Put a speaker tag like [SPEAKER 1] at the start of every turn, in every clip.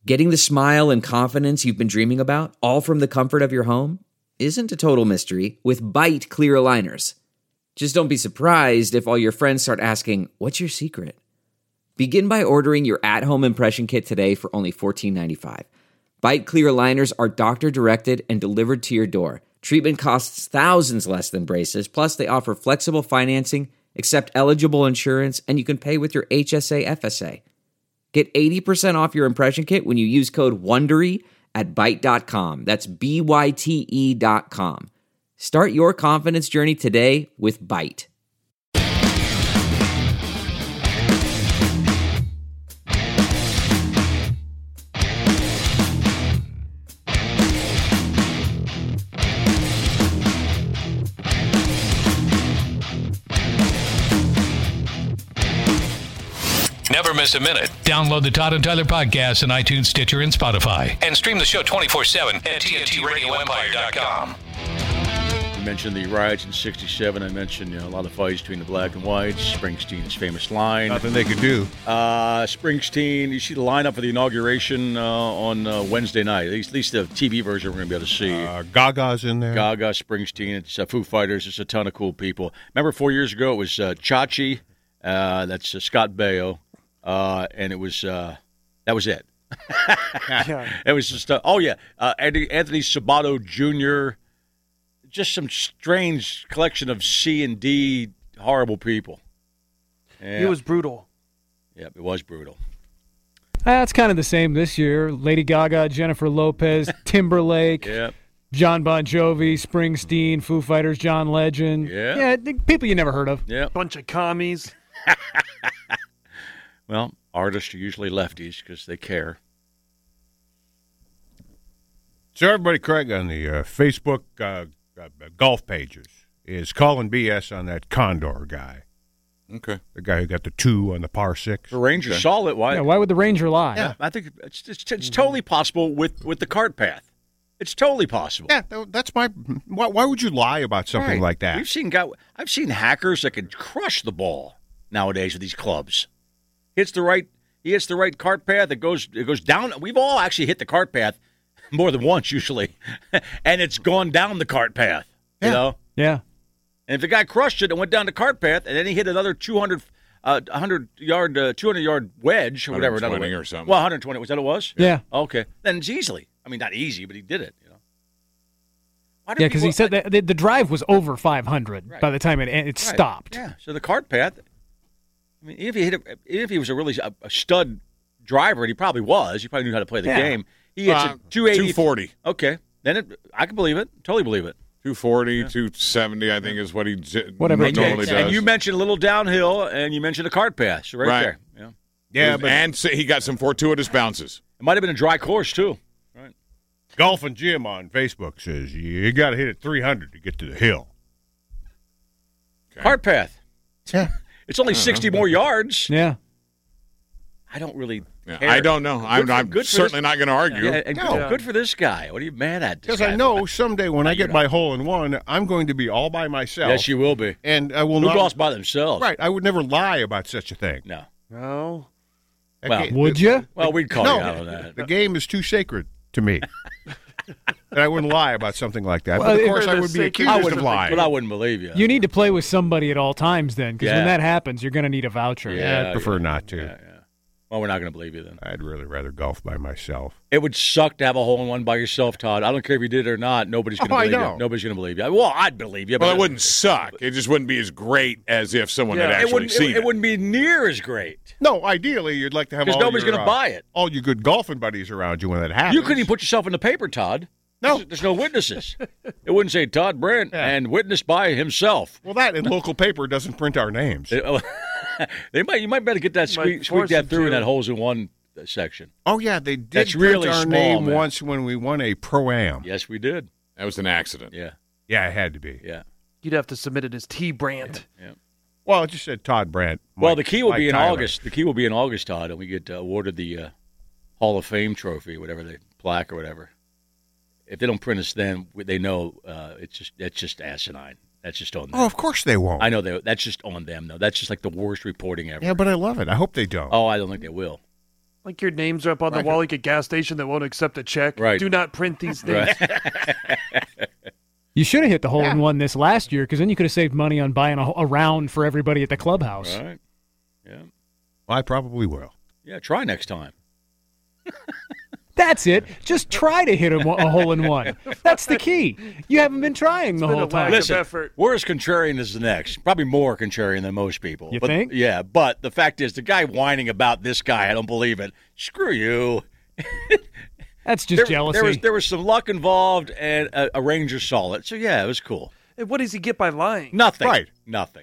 [SPEAKER 1] Getting the smile and confidence you've been dreaming about, all from the comfort of your home, isn't a total mystery with Byte clear aligners. Just don't be surprised if all your friends start asking, "What's your secret?" Begin by ordering your at-home impression kit today for only $14.95. Byte clear aligners are doctor-directed and delivered to your door. Treatment costs thousands less than braces, plus they offer flexible financing, accept eligible insurance, and you can pay with your HSA FSA. Get 80% off your impression kit when you use code WONDERY at Byte.com. That's BYTE.com. Start your confidence journey today with Byte.
[SPEAKER 2] Never miss a minute. Download the Todd and Tyler podcast on iTunes, Stitcher, and Spotify. And stream the show 24/7 at TNTRadioEmpire.com.
[SPEAKER 3] You mentioned the riots in '67. I mentioned a lot of fights between the black and whites. Springsteen's famous line.
[SPEAKER 4] Nothing they could do.
[SPEAKER 3] Springsteen, you see the lineup for the inauguration on Wednesday night. At least the TV version we're going to be able to see.
[SPEAKER 4] Gaga's in there.
[SPEAKER 3] Gaga, Springsteen, it's Foo Fighters. It's a ton of cool people. Remember 4 years ago it was Chachi. That's Scott Baio. And it was that was it. It was just Anthony Sabato Jr. Just some strange collection of C and D horrible people.
[SPEAKER 5] It was brutal.
[SPEAKER 3] Yep, it was brutal.
[SPEAKER 6] It's kind of the same this year. Lady Gaga, Jennifer Lopez, Timberlake,
[SPEAKER 3] Yep.
[SPEAKER 6] John Bon Jovi, Springsteen, Foo Fighters, John Legend.
[SPEAKER 3] Yeah.
[SPEAKER 6] People you never heard of.
[SPEAKER 3] Yep.
[SPEAKER 5] Bunch of commies.
[SPEAKER 3] Well, artists are usually lefties because they care.
[SPEAKER 4] So everybody, Craig, on the Facebook golf pages is calling BS on that Condor guy.
[SPEAKER 7] Okay.
[SPEAKER 4] The guy who got the 2 on the par 6.
[SPEAKER 3] The Rangers saw it. Why?
[SPEAKER 6] Yeah, why would the Ranger lie?
[SPEAKER 3] Yeah, I think it's totally possible with the cart path. It's totally possible.
[SPEAKER 4] Yeah, that's my. Why would you lie about something like that?
[SPEAKER 3] I've seen hackers that could crush the ball nowadays with these clubs. He hits the right cart path. It goes down. We've all actually hit the cart path more than once usually, and it's gone down the cart path.
[SPEAKER 4] Yeah.
[SPEAKER 3] You know.
[SPEAKER 6] Yeah.
[SPEAKER 3] And if the guy crushed it and went down the cart path, and then he hit another 200 yard wedge or whatever,
[SPEAKER 7] 120 or something.
[SPEAKER 3] Well, 120. Was that what it was?
[SPEAKER 6] Yeah.
[SPEAKER 3] Okay. Then it's easily. I mean, not easy, but he did it.
[SPEAKER 6] Yeah, because he said that the drive was over 500 by the time it stopped.
[SPEAKER 3] Yeah. So the cart path. I mean, if he was a really a stud driver, and he probably was. He probably knew how to play the game. He hits a 280.
[SPEAKER 7] 240.
[SPEAKER 3] Okay. Then I can believe it. Totally believe it.
[SPEAKER 7] 240, 270, I think is what he
[SPEAKER 6] Whatever.
[SPEAKER 7] normally does.
[SPEAKER 3] And you mentioned a little downhill, and you mentioned a cart path. So right there. Yeah.
[SPEAKER 4] Yeah, but
[SPEAKER 7] and he got some fortuitous bounces.
[SPEAKER 3] It might have been a dry course, too. Right.
[SPEAKER 4] Golf and Jim on Facebook says you got to hit it 300 to get to the hill.
[SPEAKER 7] Okay.
[SPEAKER 3] Cart path.
[SPEAKER 4] Yeah.
[SPEAKER 3] It's only 60 more yards.
[SPEAKER 6] Yeah.
[SPEAKER 3] I don't really care.
[SPEAKER 7] I don't know. I'm certainly not going to argue.
[SPEAKER 3] Yeah, and good for this guy. What are you mad at?
[SPEAKER 4] Because I know someday when I get my hole-in-one, I'm going to be all by myself.
[SPEAKER 3] Yes, you will be.
[SPEAKER 4] And I will
[SPEAKER 3] Who
[SPEAKER 4] not.
[SPEAKER 3] goes by themselves?
[SPEAKER 4] Right. I would never lie about such a thing.
[SPEAKER 3] No.
[SPEAKER 5] No.
[SPEAKER 6] Would you?
[SPEAKER 3] Well, we'd call you out on that.
[SPEAKER 4] The game is too sacred to me. And I wouldn't lie about something like that.
[SPEAKER 6] Well,
[SPEAKER 4] but, of course,
[SPEAKER 5] for
[SPEAKER 4] I
[SPEAKER 5] the
[SPEAKER 4] would be
[SPEAKER 5] sake-
[SPEAKER 4] accused of
[SPEAKER 3] But
[SPEAKER 4] lying.
[SPEAKER 3] I wouldn't believe you.
[SPEAKER 6] You need to play with somebody at all times then, because
[SPEAKER 3] Yeah.
[SPEAKER 6] when that happens, you're going to need a voucher.
[SPEAKER 3] Yeah.
[SPEAKER 4] I'd prefer not to.
[SPEAKER 3] Yeah. Well, we're not going to believe you then.
[SPEAKER 4] I'd really rather golf by myself.
[SPEAKER 3] It would suck to have a hole-in-one by yourself, Todd. I don't care if you did it or not. Nobody's going to
[SPEAKER 4] I
[SPEAKER 3] believe
[SPEAKER 4] know.
[SPEAKER 3] you. Nobody's going to believe you. Well, I'd believe you.
[SPEAKER 7] Well,
[SPEAKER 3] but
[SPEAKER 7] it wouldn't suck. It just wouldn't be as great as if someone had actually seen it.
[SPEAKER 3] It wouldn't be near as great.
[SPEAKER 4] No, ideally, you'd like to have
[SPEAKER 3] Because
[SPEAKER 4] all
[SPEAKER 3] nobody's
[SPEAKER 4] your,
[SPEAKER 3] going to buy it.
[SPEAKER 4] all your good golfing buddies around you when that happens.
[SPEAKER 3] You couldn't even put yourself in the paper, Todd.
[SPEAKER 4] No.
[SPEAKER 3] There's no witnesses. It wouldn't say Todd Brandt and witnessed by himself.
[SPEAKER 4] Well, that in local paper doesn't print our names.
[SPEAKER 3] You might better get that squeak
[SPEAKER 5] force
[SPEAKER 3] that
[SPEAKER 5] them
[SPEAKER 3] through in
[SPEAKER 5] to.
[SPEAKER 3] that holes-in-one section.
[SPEAKER 4] Oh, yeah, they did
[SPEAKER 3] That's
[SPEAKER 4] print
[SPEAKER 3] really
[SPEAKER 4] our
[SPEAKER 3] small,
[SPEAKER 4] name
[SPEAKER 3] man.
[SPEAKER 4] once when we won a Pro-Am.
[SPEAKER 3] Yes, we did.
[SPEAKER 7] That was an accident.
[SPEAKER 3] Yeah.
[SPEAKER 4] Yeah, it had to be.
[SPEAKER 3] Yeah.
[SPEAKER 5] You'd have to submit it as T. Brandt.
[SPEAKER 3] Yeah.
[SPEAKER 4] Well, it just said Todd Brandt.
[SPEAKER 3] Well, the key will be in
[SPEAKER 4] Tyler.
[SPEAKER 3] August. The key will be in August, Todd, and we get awarded the Hall of Fame trophy, whatever the plaque or whatever. If they don't print us then, they know that's just asinine. That's just on them.
[SPEAKER 4] Oh, of course they won't.
[SPEAKER 3] I know that's just on them, though. That's just like the worst reporting ever.
[SPEAKER 4] Yeah, but I love it. I hope they don't.
[SPEAKER 3] Oh, I don't think they will.
[SPEAKER 5] Like your names are up on the wall like a gas station that won't accept a check.
[SPEAKER 3] Right.
[SPEAKER 5] Do not print these things.
[SPEAKER 6] You should have hit the hole-in-one this last year, because then you could have saved money on buying a round for everybody at the clubhouse.
[SPEAKER 3] Right. Yeah.
[SPEAKER 4] I probably will.
[SPEAKER 3] Yeah, try next time.
[SPEAKER 6] That's it. Just try to hit a hole-in-one. That's the key. You haven't been trying the whole time.
[SPEAKER 3] Listen,
[SPEAKER 5] effort.
[SPEAKER 3] we're as contrarian as the next. Probably more contrarian than most people.
[SPEAKER 6] You think?
[SPEAKER 3] Yeah, but the fact is, the guy whining about this guy, I don't believe it. Screw you.
[SPEAKER 6] That's just jealousy.
[SPEAKER 3] There was some luck involved, and a Ranger saw it. So, yeah, it was cool.
[SPEAKER 5] And what does he get by lying?
[SPEAKER 3] Nothing.
[SPEAKER 4] Right.
[SPEAKER 3] Nothing.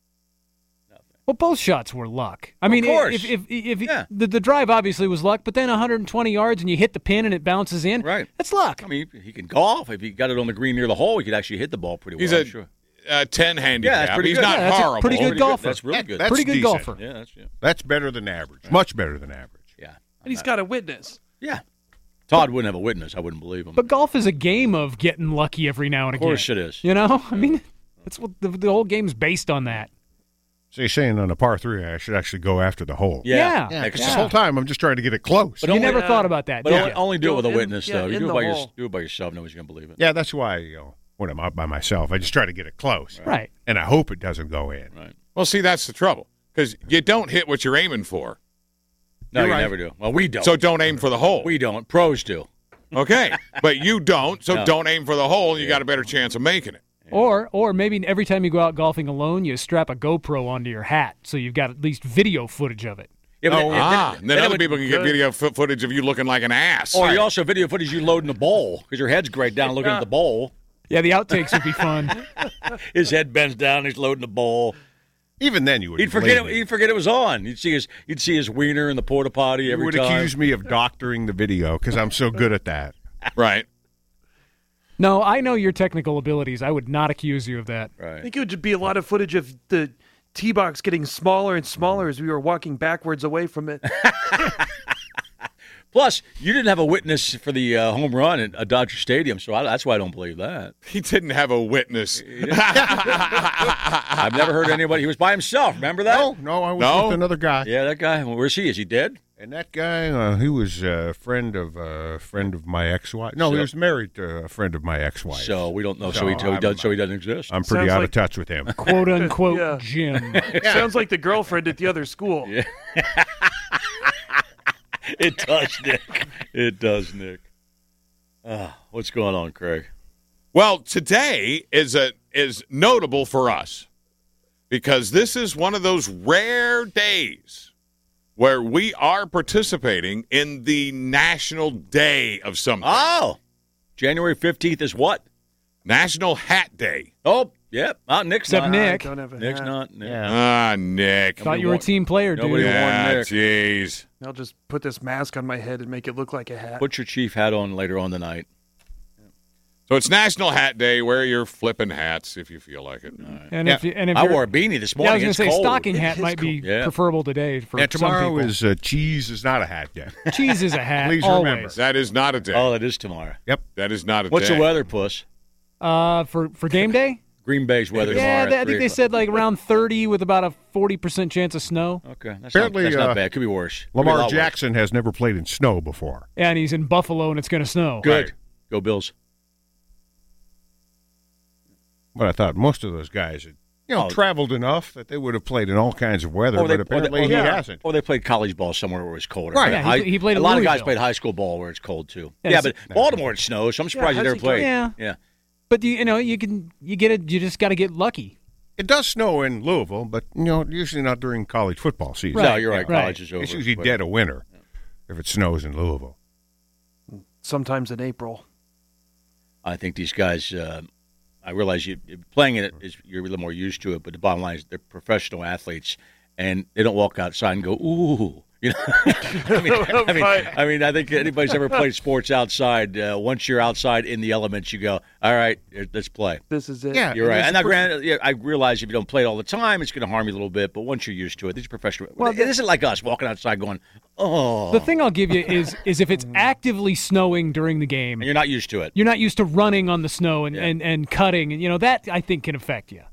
[SPEAKER 6] Well, both shots were luck. I mean,
[SPEAKER 3] course.
[SPEAKER 6] if
[SPEAKER 3] Yeah.
[SPEAKER 6] the drive obviously was luck, but then 120 yards and you hit the pin and it bounces in,
[SPEAKER 3] Right.
[SPEAKER 6] that's luck.
[SPEAKER 3] I mean, he can golf. If he got it on the green near the hole, he could actually hit the ball pretty well.
[SPEAKER 7] He's
[SPEAKER 3] I'm
[SPEAKER 7] a
[SPEAKER 3] sure.
[SPEAKER 7] 10 handicap.
[SPEAKER 3] Yeah, that's pretty
[SPEAKER 7] He's
[SPEAKER 3] good.
[SPEAKER 7] not
[SPEAKER 6] Yeah, that's a
[SPEAKER 7] horrible.
[SPEAKER 6] pretty good golfer.
[SPEAKER 3] That's really good.
[SPEAKER 4] That's
[SPEAKER 6] Pretty good
[SPEAKER 4] decent.
[SPEAKER 6] golfer.
[SPEAKER 3] Yeah,
[SPEAKER 4] That's better than average. Much better than average.
[SPEAKER 3] yeah.
[SPEAKER 5] And he's got a witness.
[SPEAKER 3] Yeah. Todd wouldn't have a witness. I wouldn't believe him.
[SPEAKER 6] But golf is a game of getting lucky every now and
[SPEAKER 3] Of
[SPEAKER 6] again.
[SPEAKER 3] course it is.
[SPEAKER 6] You know? I mean, that's what the whole game's based on that.
[SPEAKER 4] So you're saying on a par 3, I should actually go after the hole.
[SPEAKER 6] Yeah.
[SPEAKER 4] Yeah, because
[SPEAKER 6] Yeah.
[SPEAKER 4] this whole time I'm just trying to get it close.
[SPEAKER 3] But
[SPEAKER 6] You
[SPEAKER 3] only-
[SPEAKER 6] never thought about that,
[SPEAKER 3] But
[SPEAKER 6] did
[SPEAKER 3] only,
[SPEAKER 6] you?
[SPEAKER 3] only do it with a
[SPEAKER 5] Go in-
[SPEAKER 3] witness,
[SPEAKER 5] yeah,
[SPEAKER 3] though. You
[SPEAKER 5] in
[SPEAKER 3] do
[SPEAKER 5] the hole.
[SPEAKER 3] it by yourself. Nobody's going to believe it.
[SPEAKER 4] Yeah, that's why, when I'm out by myself, I just try to get it close.
[SPEAKER 6] Right.
[SPEAKER 4] And I hope it doesn't go in.
[SPEAKER 3] Right.
[SPEAKER 7] Well, see, that's the trouble. Because you don't hit what you're aiming for.
[SPEAKER 3] No,
[SPEAKER 4] You're
[SPEAKER 3] you
[SPEAKER 4] right.
[SPEAKER 3] never do. Well, we don't.
[SPEAKER 7] So don't aim for the hole.
[SPEAKER 3] we don't. Pros do.
[SPEAKER 7] Okay. But you don't, so
[SPEAKER 3] No.
[SPEAKER 7] don't aim for the hole, and you got a better chance of making it.
[SPEAKER 6] Or maybe every time you go out golfing alone, you strap a GoPro onto your hat so you've got at least video footage of it.
[SPEAKER 3] Yeah, but
[SPEAKER 7] And then
[SPEAKER 3] it
[SPEAKER 7] other
[SPEAKER 3] would-
[SPEAKER 7] people can get video footage of you looking like an ass.
[SPEAKER 3] Or you also video footage you loading the bowl because your head's great down looking at the bowl.
[SPEAKER 6] Yeah, the outtakes would be fun.
[SPEAKER 3] His head bends down. He's loading the bowl.
[SPEAKER 4] Even then, you would
[SPEAKER 3] He'd forget it was on. You'd see his wiener in the porta potty
[SPEAKER 4] You
[SPEAKER 3] every
[SPEAKER 4] would
[SPEAKER 3] time.
[SPEAKER 4] accuse me of doctoring the video because I'm so good at that.
[SPEAKER 7] Right.
[SPEAKER 6] No, I know your technical abilities. I would not accuse you of that.
[SPEAKER 5] I
[SPEAKER 3] Right.
[SPEAKER 5] think it would just be a lot of footage of the tee box getting smaller and smaller as we were walking backwards away from it.
[SPEAKER 3] Plus, you didn't have a witness for the home run at Dodger Stadium, so that's why I don't believe that.
[SPEAKER 7] He didn't have a witness.
[SPEAKER 3] I've never heard anybody. He was by himself. Remember that?
[SPEAKER 4] No, I was
[SPEAKER 7] No?
[SPEAKER 4] with another guy.
[SPEAKER 3] Yeah, that guy. Where's he? Is he dead?
[SPEAKER 4] And that guy, he was a friend of my ex-wife. No, he was married to a friend of my ex-wife.
[SPEAKER 3] So we don't know. So
[SPEAKER 4] So
[SPEAKER 3] he doesn't exist.
[SPEAKER 4] I'm pretty
[SPEAKER 5] Sounds
[SPEAKER 4] out
[SPEAKER 5] like-
[SPEAKER 4] of touch with him.
[SPEAKER 6] Quote unquote
[SPEAKER 5] Yeah.
[SPEAKER 6] Jim.
[SPEAKER 5] Sounds like the girlfriend at the other school.
[SPEAKER 3] Yeah. It does, Nick. It does, Nick. What's going on, Craig?
[SPEAKER 7] Well, today is notable for us because this is one of those rare days where we are participating in the National Day of something.
[SPEAKER 3] Oh, January 15th is what?
[SPEAKER 7] National Hat Day.
[SPEAKER 3] Oh, yep. Nick's
[SPEAKER 6] Except
[SPEAKER 3] not.
[SPEAKER 6] Nick.
[SPEAKER 5] Don't have a
[SPEAKER 3] Nick's
[SPEAKER 5] hat.
[SPEAKER 3] not. Nick.
[SPEAKER 4] Yeah.
[SPEAKER 7] Ah, Nick.
[SPEAKER 6] Thought you were a team player, dude.
[SPEAKER 3] Nobody
[SPEAKER 7] Yeah,
[SPEAKER 3] warned Nick.
[SPEAKER 7] jeez.
[SPEAKER 5] I'll just put this mask on my head and make it look like a hat.
[SPEAKER 3] Put your chief hat on later on tonight.
[SPEAKER 7] So it's National Hat Day. Wear your flipping hats if you feel like it.
[SPEAKER 6] And if
[SPEAKER 3] I
[SPEAKER 6] you're,
[SPEAKER 3] wore a beanie this
[SPEAKER 6] yeah, I
[SPEAKER 3] morning.
[SPEAKER 6] was going to
[SPEAKER 3] It's
[SPEAKER 6] say
[SPEAKER 3] cold.
[SPEAKER 6] stocking hat
[SPEAKER 5] It
[SPEAKER 6] might
[SPEAKER 5] is
[SPEAKER 6] be
[SPEAKER 3] Yeah.
[SPEAKER 6] preferable today for
[SPEAKER 4] And tomorrow
[SPEAKER 6] some people.
[SPEAKER 4] is Cheese is not a hat day.
[SPEAKER 6] Cheese is a hat.
[SPEAKER 4] Please
[SPEAKER 6] always.
[SPEAKER 4] remember.
[SPEAKER 7] That is not a day.
[SPEAKER 3] Oh, it is tomorrow.
[SPEAKER 7] That is not a
[SPEAKER 3] What's
[SPEAKER 7] day.
[SPEAKER 3] the weather, Puss?
[SPEAKER 6] For game day?
[SPEAKER 3] Green Bay's weather
[SPEAKER 6] Yeah,
[SPEAKER 3] tomorrow.
[SPEAKER 6] I think they said like around 30 with about a 40% chance of snow.
[SPEAKER 3] Okay, that's
[SPEAKER 4] Apparently,
[SPEAKER 3] not bad. Could be worse. Could be a
[SPEAKER 4] Lamar
[SPEAKER 3] lot worse.
[SPEAKER 4] Jackson has never played in snow before.
[SPEAKER 6] Yeah, and he's in Buffalo and it's going to snow.
[SPEAKER 3] Good.
[SPEAKER 4] Right.
[SPEAKER 3] Go Bills.
[SPEAKER 4] But I thought most of those guys had,
[SPEAKER 3] Oh.
[SPEAKER 4] traveled enough that they would have played in all kinds of weather, but apparently he hasn't.
[SPEAKER 3] Or they played college ball somewhere where it's colder.
[SPEAKER 4] Right.
[SPEAKER 6] Yeah, he played
[SPEAKER 3] a
[SPEAKER 6] at
[SPEAKER 3] lot of guys
[SPEAKER 6] Louisville.
[SPEAKER 3] played high school ball where it's cold too.
[SPEAKER 6] Yeah,
[SPEAKER 3] Yeah,
[SPEAKER 6] so-
[SPEAKER 3] but Baltimore it snows, so I'm surprised you
[SPEAKER 5] how's
[SPEAKER 3] never
[SPEAKER 5] he
[SPEAKER 3] played.
[SPEAKER 6] Yeah.
[SPEAKER 3] Yeah.
[SPEAKER 6] But you get it. You just got to get lucky.
[SPEAKER 4] It does snow in Louisville, but usually not during college football season.
[SPEAKER 3] No, you're right.
[SPEAKER 6] Right.
[SPEAKER 3] College is over.
[SPEAKER 4] It's usually
[SPEAKER 3] but-
[SPEAKER 4] dead of winter if it snows in Louisville.
[SPEAKER 5] Sometimes in April.
[SPEAKER 3] I think these guys. I realize you playing in it you're a little more used to it, but the bottom line is they're professional athletes, and they don't walk outside and go ooh. You know, I mean, I think anybody's ever played sports outside. Once you're outside in the elements, you go, all right, let's play.
[SPEAKER 5] This is it.
[SPEAKER 4] Yeah.
[SPEAKER 3] You're right.
[SPEAKER 5] there's
[SPEAKER 3] And
[SPEAKER 5] a
[SPEAKER 3] now, granted, I realize if you don't play it all the time, it's going to harm you a little bit. But once you're used to it, these are professional.
[SPEAKER 6] Well,
[SPEAKER 3] It isn't like us walking outside going, oh.
[SPEAKER 6] The thing I'll give you is if it's actively snowing during the game,
[SPEAKER 3] And you're not used to it.
[SPEAKER 6] you're not used to running on the snow and cutting, and that I think can affect you.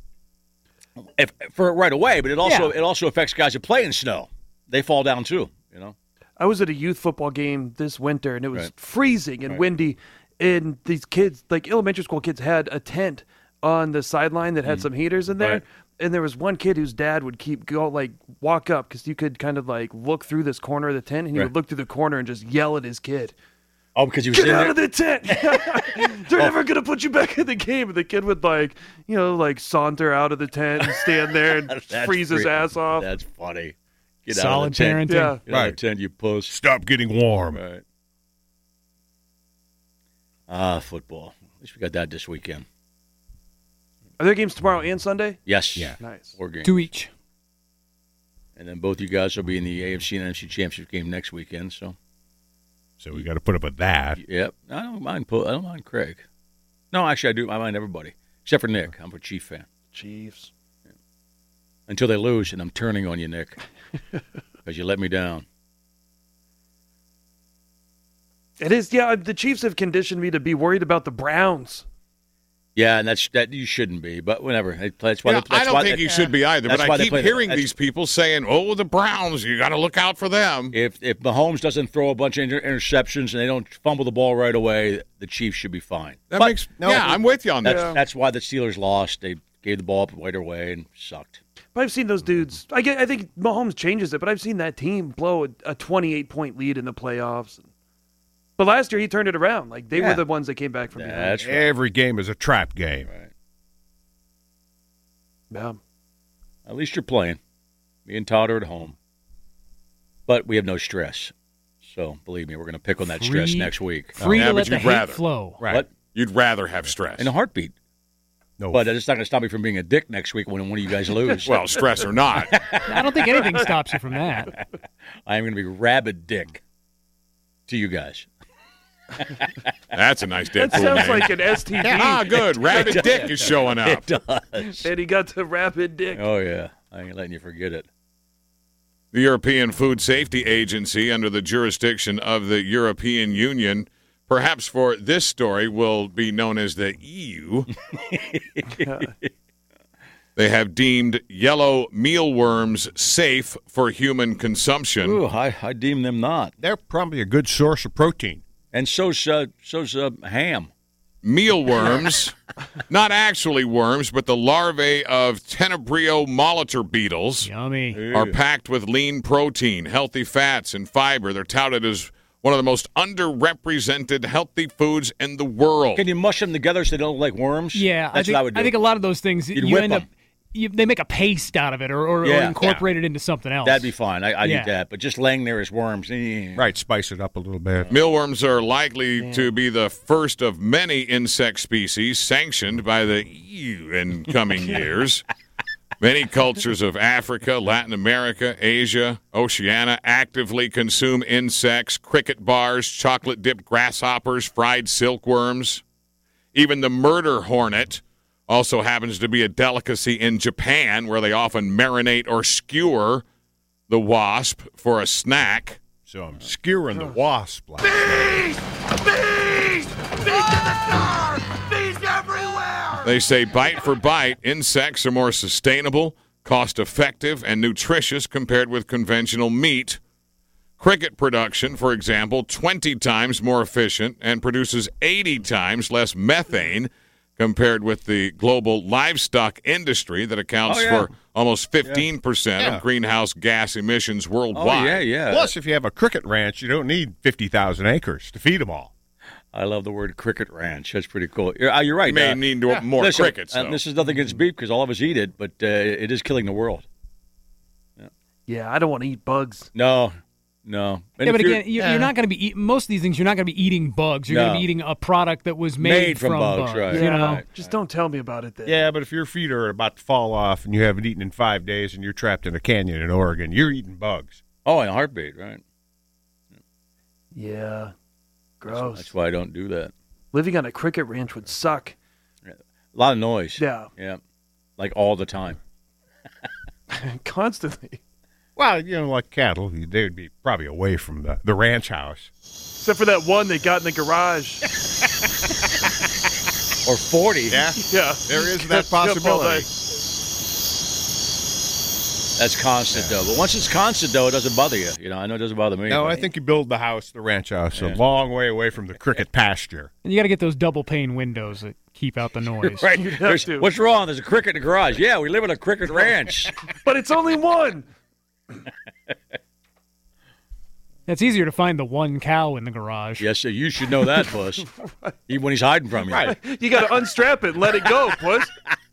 [SPEAKER 3] For right away, but it also affects guys that play in snow. They fall down too.
[SPEAKER 5] I was at a youth football game this winter, and it was
[SPEAKER 3] Right.
[SPEAKER 5] freezing and windy. And these kids, like elementary school kids, had a tent on the sideline that had some heaters in there.
[SPEAKER 3] Right.
[SPEAKER 5] And there was one kid whose dad would walk up because you could kind of like look through this corner of the tent, and he
[SPEAKER 3] Right.
[SPEAKER 5] would look through the corner and just yell at his kid.
[SPEAKER 3] Oh, because you were
[SPEAKER 5] Get
[SPEAKER 3] sitting
[SPEAKER 5] out
[SPEAKER 3] there?
[SPEAKER 5] of the tent! They're never gonna put you back in the game. And the kid would saunter out of the tent and stand there and
[SPEAKER 3] That's
[SPEAKER 5] freeze his
[SPEAKER 3] pretty-
[SPEAKER 5] ass off.
[SPEAKER 3] That's funny. Get
[SPEAKER 6] Solid
[SPEAKER 3] out of the tent.
[SPEAKER 6] parenting.
[SPEAKER 5] Yeah.
[SPEAKER 3] Get out of the
[SPEAKER 4] Right.
[SPEAKER 3] tent, you puss.
[SPEAKER 4] Stop getting warm.
[SPEAKER 3] Right. Football. At least we got that this weekend.
[SPEAKER 5] Are there games tomorrow and Sunday?
[SPEAKER 3] Yes.
[SPEAKER 4] Yeah.
[SPEAKER 5] Nice.
[SPEAKER 3] 4 games.
[SPEAKER 6] 2 each.
[SPEAKER 3] And then both you guys will be in the AFC and NFC Championship game next weekend. So,
[SPEAKER 4] So we got to put up with that.
[SPEAKER 3] yep. I don't mind Craig. No, actually, I do. I mind everybody except for Nick. I'm a Chief fan.
[SPEAKER 5] Chiefs.
[SPEAKER 3] Until they lose, and I'm turning on you, Nick, because you let me down.
[SPEAKER 5] It is, yeah. The Chiefs have conditioned me to be worried about the Browns.
[SPEAKER 3] Yeah, and that you shouldn't be, but whatever. That's why.
[SPEAKER 7] Yeah,
[SPEAKER 3] that's
[SPEAKER 7] I don't
[SPEAKER 3] why
[SPEAKER 7] think you should be either, but
[SPEAKER 3] that's why
[SPEAKER 7] I
[SPEAKER 3] they
[SPEAKER 7] keep
[SPEAKER 3] play
[SPEAKER 7] hearing
[SPEAKER 3] that.
[SPEAKER 7] these people saying, "Oh, the Browns, you got to look out for them."
[SPEAKER 3] If Mahomes doesn't throw a bunch of interceptions and they don't fumble the ball right away, the Chiefs should be fine.
[SPEAKER 7] That
[SPEAKER 3] But
[SPEAKER 7] makes
[SPEAKER 3] no,
[SPEAKER 7] yeah, I'm with you on that.
[SPEAKER 3] That's why the Steelers lost. They gave the ball up right away and sucked.
[SPEAKER 5] But I've seen those dudes. I think Mahomes changes it, but I've seen that team blow a 28-point lead in the playoffs. But last year he turned it around. Like they
[SPEAKER 3] Yeah.
[SPEAKER 5] were the ones that came back from behind.
[SPEAKER 3] That's right.
[SPEAKER 4] Every game is a trap game.
[SPEAKER 3] Right.
[SPEAKER 5] Yeah.
[SPEAKER 3] At least you're playing. Me and Todd are at home. But we have no stress. So, believe me, we're going to pick on that stress
[SPEAKER 6] Free-
[SPEAKER 3] next week.
[SPEAKER 6] Free
[SPEAKER 7] Yeah,
[SPEAKER 6] to
[SPEAKER 7] but
[SPEAKER 6] let the
[SPEAKER 7] you'd
[SPEAKER 6] hate
[SPEAKER 7] rather.
[SPEAKER 6] flow.
[SPEAKER 4] Right.
[SPEAKER 3] What?
[SPEAKER 7] You'd rather have stress.
[SPEAKER 3] In a heartbeat.
[SPEAKER 4] No,
[SPEAKER 3] But it's not going to stop me from being a dick next week when one of you guys lose.
[SPEAKER 7] Well, stress or not.
[SPEAKER 6] I don't think anything stops you from that.
[SPEAKER 3] I am going to be rabid dick to you guys.
[SPEAKER 7] That's a nice
[SPEAKER 5] That
[SPEAKER 7] Deadpool
[SPEAKER 5] sounds
[SPEAKER 7] name.
[SPEAKER 5] like an STD.
[SPEAKER 7] Ah, good. Rabid Dick is showing up.
[SPEAKER 3] It does.
[SPEAKER 5] And he got to rapid dick.
[SPEAKER 3] Oh, yeah. I ain't letting you forget it.
[SPEAKER 7] The European Food Safety Agency, under the jurisdiction of the European Union, perhaps for this story will be known as the EU. They have deemed yellow mealworms safe for human consumption.
[SPEAKER 3] Ooh, I deem them not.
[SPEAKER 4] they're probably a good source of protein.
[SPEAKER 3] And so's ham.
[SPEAKER 7] Mealworms, not actually worms, but the larvae of Tenebrio molitor beetles,
[SPEAKER 6] Yummy.
[SPEAKER 7] are packed with lean protein, healthy fats, and fiber. They're touted as one of the most underrepresented healthy foods in the world.
[SPEAKER 3] Can you mush them together so they don't look like worms?
[SPEAKER 6] Yeah,
[SPEAKER 3] That's what I would do.
[SPEAKER 6] I think a lot of those things
[SPEAKER 3] You'd
[SPEAKER 6] you
[SPEAKER 3] whip
[SPEAKER 6] end up
[SPEAKER 3] them.
[SPEAKER 6] they make a paste out of it or
[SPEAKER 3] Yeah.
[SPEAKER 6] incorporate it into something else.
[SPEAKER 3] That'd be fine. I'd
[SPEAKER 6] Yeah.
[SPEAKER 3] eat that. But just laying there as worms.
[SPEAKER 4] Right, spice it up a little bit.
[SPEAKER 7] Mealworms are likely to be the first of many insect species sanctioned by the EU in coming years. Many cultures of Africa, Latin America, Asia, Oceania actively consume insects, cricket bars, chocolate-dipped grasshoppers, fried silkworms. Even the murder hornet also happens to be a delicacy in Japan, where they often marinate or skewer the wasp for a snack.
[SPEAKER 4] So I'm skewering the wasp. Last night.
[SPEAKER 7] They say bite for bite, insects are more sustainable, cost-effective, and nutritious compared with conventional meat. Cricket production, for example, 20 times more efficient and produces 80 times less methane compared with the global livestock industry that accounts for almost 15% of greenhouse gas emissions worldwide.
[SPEAKER 3] Oh, yeah.
[SPEAKER 4] Plus, if you have a cricket ranch, you don't need 50,000 acres to feed them all.
[SPEAKER 3] I love the word cricket ranch. That's pretty cool. You're right.
[SPEAKER 7] You may need more
[SPEAKER 3] listen,
[SPEAKER 7] crickets, though.
[SPEAKER 3] and this is nothing against beef because all of us eat it, but it is killing the world.
[SPEAKER 5] Yeah, I don't want to eat bugs.
[SPEAKER 3] No. And
[SPEAKER 6] Yeah,
[SPEAKER 3] if
[SPEAKER 6] but
[SPEAKER 3] you're-
[SPEAKER 6] again, you're not going to be eating most of these things. You're not going to be eating bugs. You're going
[SPEAKER 3] No.
[SPEAKER 6] to be eating a product that was made
[SPEAKER 3] from bugs, right.
[SPEAKER 6] You know,
[SPEAKER 5] Just don't tell me about it then.
[SPEAKER 4] Yeah, but if your feet are about to fall off and you haven't eaten in 5 days and you're trapped in a canyon in Oregon, you're eating bugs.
[SPEAKER 3] Oh, in a heartbeat, right?
[SPEAKER 5] Yeah. Gross.
[SPEAKER 3] That's why I don't do that.
[SPEAKER 5] Living on a cricket ranch would suck.
[SPEAKER 3] A lot of noise.
[SPEAKER 5] Yeah.
[SPEAKER 3] Yeah. Like all the time.
[SPEAKER 5] Constantly.
[SPEAKER 4] Well, like cattle, they would be probably away from the ranch house.
[SPEAKER 5] Except for that one they got in the garage.
[SPEAKER 3] Or 40.
[SPEAKER 4] Yeah,
[SPEAKER 5] Yeah.
[SPEAKER 4] there is that
[SPEAKER 5] Kept up all
[SPEAKER 4] possibility.
[SPEAKER 5] night.
[SPEAKER 3] That's constant, though. But once it's constant, though, it doesn't bother you. You know, I know it doesn't bother me.
[SPEAKER 4] No,
[SPEAKER 3] but-
[SPEAKER 4] I think you build the house, the ranch house, a long way away from the cricket pasture.
[SPEAKER 6] And you got to get those double pane windows that keep out the noise.
[SPEAKER 3] Right.
[SPEAKER 5] You'd have
[SPEAKER 3] There's-
[SPEAKER 5] to.
[SPEAKER 3] What's wrong? There's a cricket in the garage. Yeah, we live in a cricket ranch.
[SPEAKER 5] But it's only one.
[SPEAKER 6] It's easier to find the one cow in the garage.
[SPEAKER 3] Yes, sir, you should know that, Puss. Even when he's hiding from you.
[SPEAKER 4] Right.
[SPEAKER 5] You got to unstrap it and let it go, puss.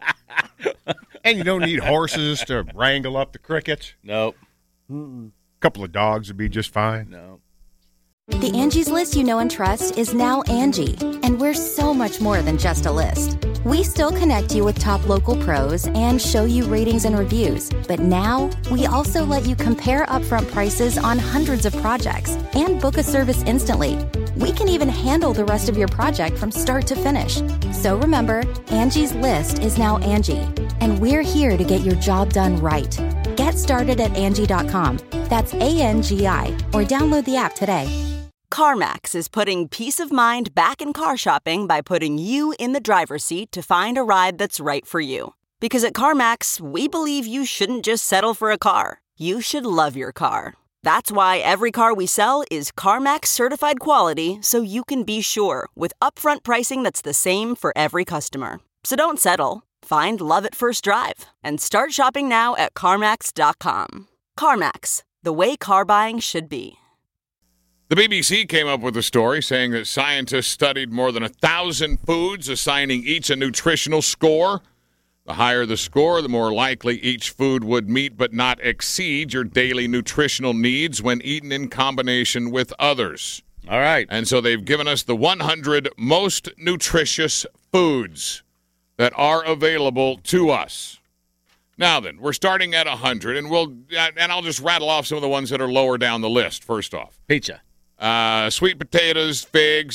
[SPEAKER 4] And you don't need horses to wrangle up the crickets.
[SPEAKER 3] No,
[SPEAKER 4] A couple of dogs would be just fine.
[SPEAKER 3] no.
[SPEAKER 8] The Angie's List you know and trust is now Angie, and we're so much more than just a list. We still connect you with top local pros and show you ratings and reviews, but now we also let you compare upfront prices on hundreds of projects and book a service instantly. We can even handle the rest of your project from start to finish. So remember, Angie's List is now Angie, and we're here to get your job done right. Get started at Angie.com. That's ANGI, or download the app today.
[SPEAKER 9] CarMax is putting peace of mind back in car shopping by putting you in the driver's seat to find a ride that's right for you. Because at CarMax, we believe you shouldn't just settle for a car. You should love your car. That's why every car we sell is CarMax certified quality, so you can be sure with upfront pricing that's the same for every customer. So don't settle. Find love at first drive and start shopping now at CarMax.com. CarMax, the way car buying should be.
[SPEAKER 7] The BBC came up with a story saying that scientists studied more than 1,000 foods, assigning each a nutritional score. The higher the score, the more likely each food would meet but not exceed your daily nutritional needs when eaten in combination with others.
[SPEAKER 3] All right.
[SPEAKER 7] And so they've given us the 100 most nutritious foods that are available to us. Now then, we're starting at 100, and I'll just rattle off some of the ones that are lower down the list. First off,
[SPEAKER 3] Pizza.
[SPEAKER 7] sweet potatoes, figs,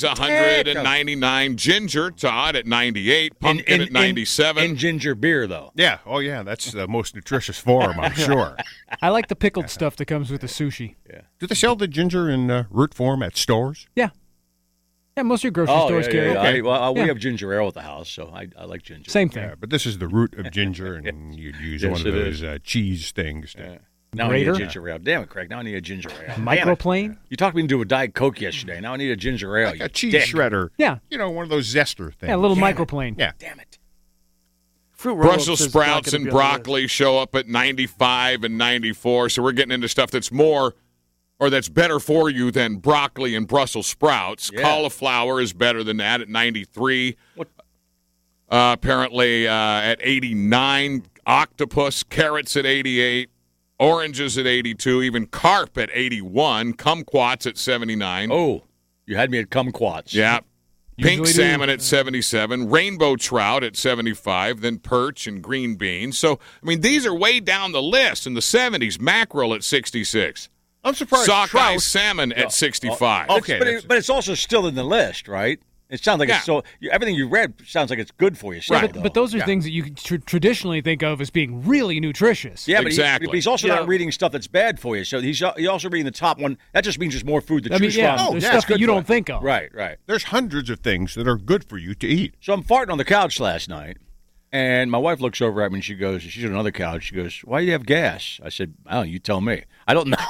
[SPEAKER 7] 199. Ginger, Todd, at 98. Pumpkin at 97.
[SPEAKER 3] And ginger beer, though.
[SPEAKER 4] Yeah. Oh, yeah. That's the most nutritious form, I'm sure.
[SPEAKER 6] I like the pickled stuff that comes with the sushi.
[SPEAKER 4] Do they sell the ginger in root form at stores?
[SPEAKER 6] Yeah. Yeah, most of your grocery stores carry it.
[SPEAKER 3] Okay. Well, we
[SPEAKER 6] Yeah.
[SPEAKER 3] have ginger ale at the house, so I like ginger.
[SPEAKER 6] Same thing.
[SPEAKER 4] Yeah, but this is the root of ginger, and you'd use
[SPEAKER 3] Yes,
[SPEAKER 4] one of
[SPEAKER 3] it
[SPEAKER 4] those cheese things.
[SPEAKER 3] Now I need a
[SPEAKER 6] Grater?
[SPEAKER 3] ginger ale. Damn it, Craig. Now I need a ginger ale. Damn it.
[SPEAKER 6] Microplane?
[SPEAKER 3] You talked me into a Diet Coke yesterday. Now I need a ginger ale.
[SPEAKER 4] Like
[SPEAKER 3] you
[SPEAKER 4] a cheese
[SPEAKER 3] dick.
[SPEAKER 4] shredder.
[SPEAKER 6] Yeah.
[SPEAKER 4] You know, one of those zester things.
[SPEAKER 6] Yeah, a little microplane.
[SPEAKER 4] Yeah.
[SPEAKER 3] Damn it.
[SPEAKER 5] Fruit roll-ups
[SPEAKER 7] Brussels
[SPEAKER 5] is not
[SPEAKER 7] sprouts
[SPEAKER 5] gonna
[SPEAKER 7] and
[SPEAKER 5] be on the list.
[SPEAKER 7] broccoli show up at 95 and 94. So we're getting into stuff that's more or that's better for you than broccoli and Brussels sprouts.
[SPEAKER 3] Yeah.
[SPEAKER 7] Cauliflower is better than that at 93.
[SPEAKER 3] What?
[SPEAKER 7] Apparently at 89. Octopus, carrots at 88. Oranges at 82. Even carp at 81. Kumquats at 79.
[SPEAKER 3] Oh, you had me at kumquats.
[SPEAKER 7] Yeah. Pink
[SPEAKER 6] Usually do.
[SPEAKER 7] salmon at 77, rainbow trout at 75, then perch and green beans. So, I mean, these are way down the list in the 70s. Mackerel at 66.
[SPEAKER 4] I'm surprised.
[SPEAKER 7] Sockeye
[SPEAKER 4] trout.
[SPEAKER 7] salmon at 65.
[SPEAKER 4] Okay.
[SPEAKER 3] But it's also still in the list, right? It sounds like
[SPEAKER 7] Yeah.
[SPEAKER 3] it's so. Everything you read sounds like it's good for you. Still,
[SPEAKER 7] Right.
[SPEAKER 3] though.
[SPEAKER 6] But those are things that you traditionally think of as being really nutritious.
[SPEAKER 3] Yeah, but
[SPEAKER 7] Exactly.
[SPEAKER 3] but he's also
[SPEAKER 5] Yeah.
[SPEAKER 3] not reading stuff that's bad for you. So he's also reading the top one. That just means there's more food to
[SPEAKER 6] I mean,
[SPEAKER 3] choose
[SPEAKER 6] yeah,
[SPEAKER 3] from.
[SPEAKER 6] there's
[SPEAKER 4] yeah,
[SPEAKER 6] stuff
[SPEAKER 4] it's
[SPEAKER 6] that
[SPEAKER 4] good
[SPEAKER 6] you
[SPEAKER 4] for
[SPEAKER 6] don't
[SPEAKER 4] it.
[SPEAKER 6] think of.
[SPEAKER 3] Right, right.
[SPEAKER 4] There's hundreds of things that are good for you to eat.
[SPEAKER 3] So I'm farting on the couch last night, and my wife looks over at me and she goes, she's on another couch. She goes, "Why do you have gas?" I said, "I don't know. You tell me. I don't know.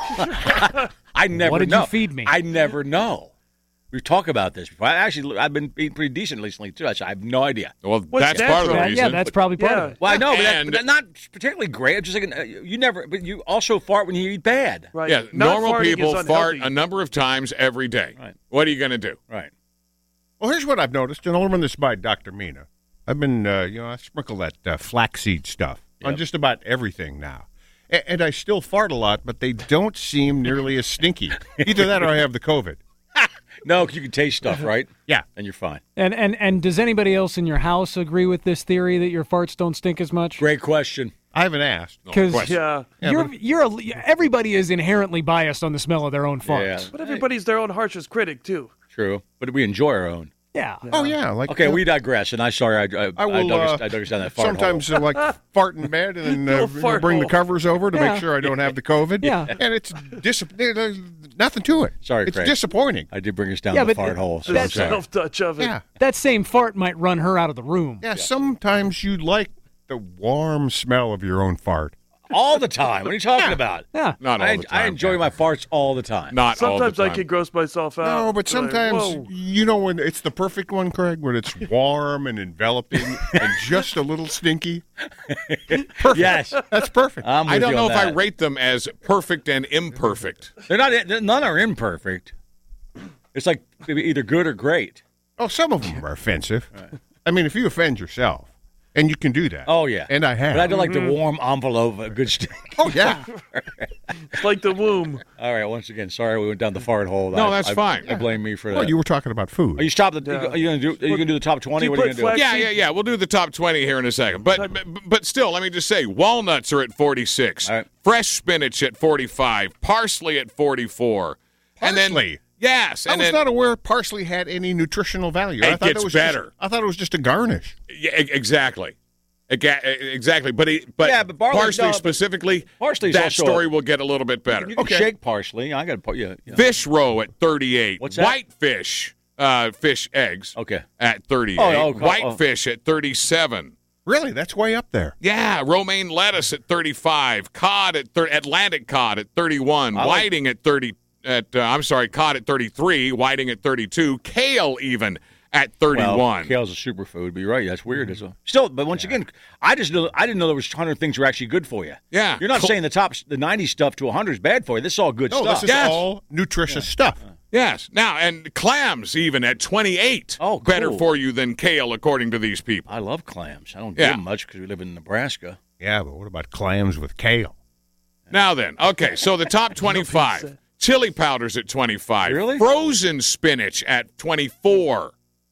[SPEAKER 3] I never
[SPEAKER 6] What did
[SPEAKER 3] know.
[SPEAKER 6] you feed me?
[SPEAKER 3] I never know." We talk about this before. I've been eating pretty decent recently too. I said, I have no idea.
[SPEAKER 7] Well,
[SPEAKER 5] What's
[SPEAKER 7] that's part of the
[SPEAKER 5] natural?
[SPEAKER 7] reason.
[SPEAKER 6] Yeah, that's probably part of it.
[SPEAKER 3] Well, I know,
[SPEAKER 7] And-
[SPEAKER 3] but that's not particularly great. I'm just thinking, you never. But you also fart when you eat bad.
[SPEAKER 5] Right.
[SPEAKER 7] Yeah,
[SPEAKER 5] Not
[SPEAKER 7] normal
[SPEAKER 5] farting
[SPEAKER 7] people
[SPEAKER 5] is
[SPEAKER 7] fart
[SPEAKER 5] unhealthy.
[SPEAKER 7] a number of times every day.
[SPEAKER 3] Right.
[SPEAKER 7] What are you going to do?
[SPEAKER 3] Right.
[SPEAKER 4] Well, here's what I've noticed, and I'll run this by Dr. Mina. I've been, I sprinkle that flaxseed stuff on just about everything now. And I still fart a lot, but they don't seem nearly as stinky. Either that or I have the COVID.
[SPEAKER 3] No, you can taste stuff, right?
[SPEAKER 4] Yeah.
[SPEAKER 3] And you're fine.
[SPEAKER 6] And does anybody else in your house agree with this theory that your farts don't stink as much?
[SPEAKER 3] Great question.
[SPEAKER 4] I haven't asked.
[SPEAKER 6] Because
[SPEAKER 5] Yeah.
[SPEAKER 6] everybody is inherently biased on the smell of their own farts.
[SPEAKER 3] Yeah.
[SPEAKER 5] But everybody's their own harshest critic, too.
[SPEAKER 3] True. But we enjoy our own.
[SPEAKER 6] Yeah.
[SPEAKER 4] Oh, yeah. Like,
[SPEAKER 3] Okay, we digress, and I'm sorry I
[SPEAKER 4] will,
[SPEAKER 3] dug us down that fart
[SPEAKER 4] sometimes
[SPEAKER 3] hole.
[SPEAKER 4] fart in bed and
[SPEAKER 5] Little
[SPEAKER 4] then
[SPEAKER 5] fart
[SPEAKER 4] bring the
[SPEAKER 5] hole.
[SPEAKER 4] covers over to
[SPEAKER 6] Yeah.
[SPEAKER 4] make sure I don't have the COVID.
[SPEAKER 6] Yeah.
[SPEAKER 4] And it's there's nothing to it.
[SPEAKER 3] Sorry,
[SPEAKER 4] it's
[SPEAKER 3] Craig.
[SPEAKER 4] disappointing.
[SPEAKER 3] I did bring us down
[SPEAKER 6] Yeah,
[SPEAKER 3] the
[SPEAKER 6] but
[SPEAKER 3] fart hole. So
[SPEAKER 5] The
[SPEAKER 3] I'm sorry.
[SPEAKER 5] self-touch of it.
[SPEAKER 4] Yeah.
[SPEAKER 6] That same fart might run her out of the room.
[SPEAKER 4] Yeah, sometimes you like the warm smell of your own fart.
[SPEAKER 3] All the time. What are you talking about?
[SPEAKER 6] Yeah.
[SPEAKER 7] Not all the time.
[SPEAKER 3] I enjoy my farts all the time.
[SPEAKER 7] Not all the
[SPEAKER 5] Sometimes
[SPEAKER 7] time.
[SPEAKER 5] I can gross myself out.
[SPEAKER 4] No, but sometimes,
[SPEAKER 5] Whoa.
[SPEAKER 4] you know, when it's the perfect one, Craig, when it's warm and enveloping and just a little stinky. Perfect.
[SPEAKER 3] Yes.
[SPEAKER 4] That's perfect.
[SPEAKER 3] I'm with
[SPEAKER 7] I don't
[SPEAKER 3] you
[SPEAKER 7] know
[SPEAKER 3] on
[SPEAKER 7] if I
[SPEAKER 3] that.
[SPEAKER 7] rate them as perfect and imperfect.
[SPEAKER 3] They're not. None are imperfect. It's like either good or great.
[SPEAKER 4] Oh, some of them are offensive. I mean, if you offend yourself, and you can do that.
[SPEAKER 3] Oh yeah,
[SPEAKER 4] And I have.
[SPEAKER 3] But I do like the warm envelope, a good stink.
[SPEAKER 4] Oh, yeah.
[SPEAKER 5] It's like the womb.
[SPEAKER 3] All right. Once again, sorry we went down the fart hole.
[SPEAKER 7] No, that's fine.
[SPEAKER 3] I blame me for that.
[SPEAKER 4] Well, you were talking about food.
[SPEAKER 3] Are you stop the?
[SPEAKER 5] Yeah.
[SPEAKER 3] Are you gonna do the top 20?
[SPEAKER 5] you
[SPEAKER 3] What are you
[SPEAKER 5] put
[SPEAKER 3] gonna do?
[SPEAKER 5] flax-
[SPEAKER 7] Yeah. We'll do the top 20 here in a second. But still, let me just say, walnuts are at 46.
[SPEAKER 3] All right.
[SPEAKER 7] Fresh spinach at 45. Parsley at 44. And then,
[SPEAKER 4] Parsley?
[SPEAKER 7] yes.
[SPEAKER 4] I
[SPEAKER 7] And
[SPEAKER 4] was
[SPEAKER 7] then,
[SPEAKER 4] not aware parsley had any nutritional value. I
[SPEAKER 7] It
[SPEAKER 4] thought
[SPEAKER 7] gets
[SPEAKER 4] was
[SPEAKER 7] better.
[SPEAKER 4] I thought it was just a garnish.
[SPEAKER 7] yeah, exactly. Exactly. But
[SPEAKER 3] Yeah, but
[SPEAKER 7] parsley
[SPEAKER 3] but
[SPEAKER 7] specifically,
[SPEAKER 3] parsley's
[SPEAKER 7] that
[SPEAKER 3] also
[SPEAKER 7] story will get a little bit better.
[SPEAKER 3] You can shake parsley. I got to. Yeah.
[SPEAKER 7] Fish roe at 38.
[SPEAKER 3] What's that?
[SPEAKER 7] Whitefish, fish eggs
[SPEAKER 3] Okay.
[SPEAKER 7] at 38. Whitefish at 37.
[SPEAKER 4] Really? That's way up there.
[SPEAKER 7] Yeah, romaine lettuce at 35, cod at Atlantic cod at 31, whiting at 30 cod at 33, whiting at 32, kale even at 31.
[SPEAKER 3] Well, kale's a superfood, but you're right. That's weird. Still, but once again, I didn't know there was 100 things that were actually good for you.
[SPEAKER 7] Yeah.
[SPEAKER 3] You're not saying the 90 stuff to 100 is bad for you. This is all good
[SPEAKER 4] No,
[SPEAKER 3] stuff.
[SPEAKER 4] this is all nutritious stuff.
[SPEAKER 7] Yes. Now, and clams even at 28.
[SPEAKER 3] Oh, cool.
[SPEAKER 7] Better for you than kale, according to these people.
[SPEAKER 3] I love clams. I don't
[SPEAKER 7] Yeah.
[SPEAKER 3] do them much because we live in Nebraska.
[SPEAKER 4] Yeah, but what about clams with kale?
[SPEAKER 7] Now then, okay, so the top 25. Chili powders at 25.
[SPEAKER 3] Really?
[SPEAKER 7] Frozen spinach at 24.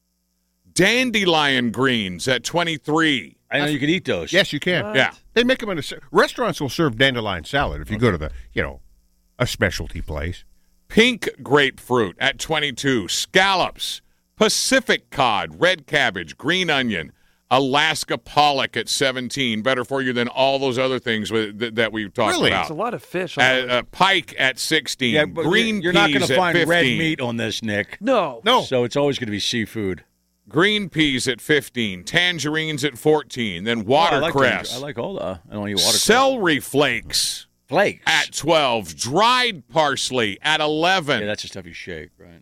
[SPEAKER 7] Dandelion greens at 23.
[SPEAKER 3] I know you could eat those.
[SPEAKER 4] Yes, you can.
[SPEAKER 7] Yeah.
[SPEAKER 4] They make them in restaurants will serve dandelion salad if you go to the, a specialty place.
[SPEAKER 7] Pink grapefruit at 22. Scallops, Pacific cod, red cabbage, green onion, Alaska pollock at 17. Better for you than all those other things that we've talked
[SPEAKER 4] Really?
[SPEAKER 5] It's a
[SPEAKER 7] about.
[SPEAKER 5] lot of fish.
[SPEAKER 7] Pike at 16.
[SPEAKER 3] Yeah, but
[SPEAKER 7] green
[SPEAKER 3] you're not
[SPEAKER 7] peas
[SPEAKER 3] going to
[SPEAKER 7] at
[SPEAKER 3] find
[SPEAKER 7] 15.
[SPEAKER 3] red meat on this, Nick.
[SPEAKER 5] No.
[SPEAKER 3] So it's always going to be seafood.
[SPEAKER 7] Green peas at 15. Tangerines at 14. Then
[SPEAKER 3] I
[SPEAKER 7] watercress.
[SPEAKER 3] like all the. I don't eat watercress.
[SPEAKER 7] Celery flakes
[SPEAKER 3] Flakes.
[SPEAKER 7] at 12. Dried parsley at 11.
[SPEAKER 3] Yeah, that's the stuff you shake, right?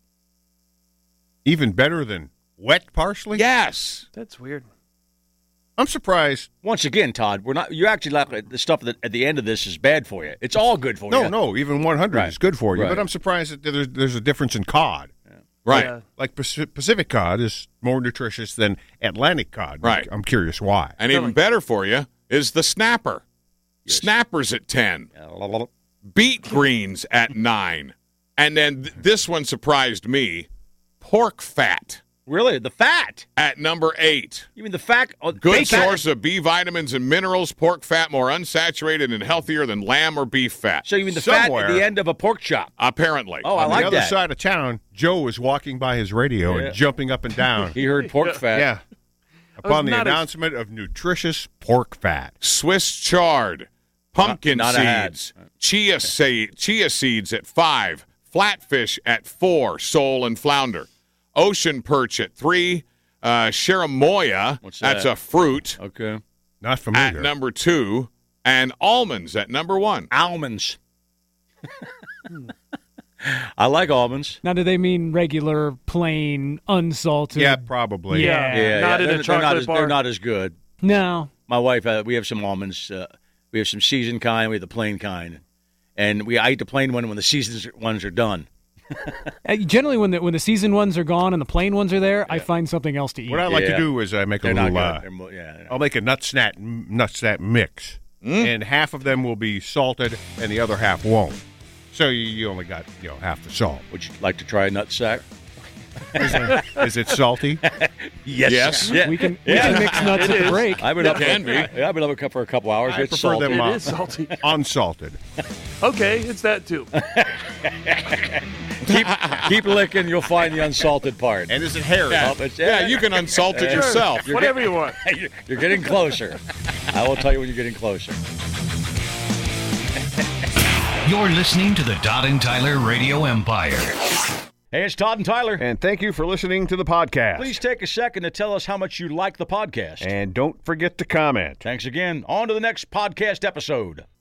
[SPEAKER 4] Even better than wet parsley?
[SPEAKER 7] Yes.
[SPEAKER 5] That's weird.
[SPEAKER 4] I'm surprised.
[SPEAKER 3] Once again, Todd, we're not. You actually like the stuff that at the end of this is bad for you. It's all good for you.
[SPEAKER 4] No, even 100
[SPEAKER 3] Right.
[SPEAKER 4] is good for you.
[SPEAKER 3] Right.
[SPEAKER 4] But I'm surprised that there's a difference in cod.
[SPEAKER 7] Right.
[SPEAKER 5] Yeah.
[SPEAKER 4] Like Pacific cod is more nutritious than Atlantic cod.
[SPEAKER 7] Right.
[SPEAKER 4] I'm curious why.
[SPEAKER 7] And even better for you is the snapper. Snappers at 10. Beet greens at 9. And then this one surprised me. Pork fat
[SPEAKER 3] Really, the fat.
[SPEAKER 7] at number 8.
[SPEAKER 3] You mean the fat? Oh,
[SPEAKER 7] Good
[SPEAKER 3] bacon.
[SPEAKER 7] source of B vitamins and minerals. Pork fat more unsaturated and healthier than lamb or beef fat.
[SPEAKER 3] So you mean the fat
[SPEAKER 4] Somewhere.
[SPEAKER 3] at the end of a pork chop?
[SPEAKER 7] Apparently.
[SPEAKER 3] Oh, I
[SPEAKER 4] On
[SPEAKER 3] like
[SPEAKER 4] the other
[SPEAKER 3] that.
[SPEAKER 4] side of town, Joe was walking by his radio
[SPEAKER 3] Yeah.
[SPEAKER 4] and jumping up and down.
[SPEAKER 3] He heard pork fat.
[SPEAKER 4] Yeah. Upon the
[SPEAKER 5] not
[SPEAKER 4] announcement of nutritious pork fat.
[SPEAKER 7] Swiss chard, pumpkin
[SPEAKER 3] Not a had.
[SPEAKER 7] seeds, chia seeds at 5, flatfish at 4, sole and flounder, ocean perch at 3, cherimoya,
[SPEAKER 3] What's that?
[SPEAKER 7] that's a fruit,
[SPEAKER 3] Okay.
[SPEAKER 4] Not
[SPEAKER 7] at
[SPEAKER 4] familiar.
[SPEAKER 7] number 2, and almonds at number 1.
[SPEAKER 3] Almonds. I like almonds.
[SPEAKER 6] Now, do they mean regular, plain, unsalted?
[SPEAKER 4] Yeah, probably.
[SPEAKER 6] Yeah.
[SPEAKER 5] Not in a chocolate bar.
[SPEAKER 3] They're not as good.
[SPEAKER 6] No.
[SPEAKER 3] My wife, we have some almonds. We have some seasoned kind. We have the plain kind, and I eat the plain one when the seasoned ones are done.
[SPEAKER 6] Generally, when the seasoned ones are gone and the plain ones are there, I find something else to eat.
[SPEAKER 4] What I like
[SPEAKER 3] Yeah.
[SPEAKER 4] to do is I make a
[SPEAKER 3] They're
[SPEAKER 4] little.
[SPEAKER 3] not good. They're
[SPEAKER 4] I'll make a nut snack mix, and half of them will be salted, and the other half won't. So you only got half the salt.
[SPEAKER 3] Would you like to try a nut sack?
[SPEAKER 4] Is it salty?
[SPEAKER 7] Yes.
[SPEAKER 3] Yeah.
[SPEAKER 6] We can mix nuts at the break.
[SPEAKER 3] I've been up
[SPEAKER 7] can be.
[SPEAKER 3] Yeah, I've been up for a couple hours.
[SPEAKER 4] I
[SPEAKER 3] It's
[SPEAKER 4] prefer
[SPEAKER 3] salty.
[SPEAKER 4] them
[SPEAKER 5] It is salty.
[SPEAKER 4] unsalted.
[SPEAKER 5] Okay, it's that too.
[SPEAKER 3] Keep licking. You'll find the unsalted part.
[SPEAKER 4] And is it hairy?
[SPEAKER 7] Yeah,
[SPEAKER 3] Yeah.
[SPEAKER 7] you can unsalt it yourself.
[SPEAKER 5] Whatever you want.
[SPEAKER 3] You're getting closer. I will tell you when you're getting closer.
[SPEAKER 2] You're listening to the Todd and Tyler Radio Empire.
[SPEAKER 3] Hey, it's Todd and Tyler.
[SPEAKER 10] And thank you for listening to the podcast.
[SPEAKER 3] Please take a second to tell us how much you like the podcast.
[SPEAKER 10] And don't forget to comment.
[SPEAKER 3] Thanks again. On to the next podcast episode.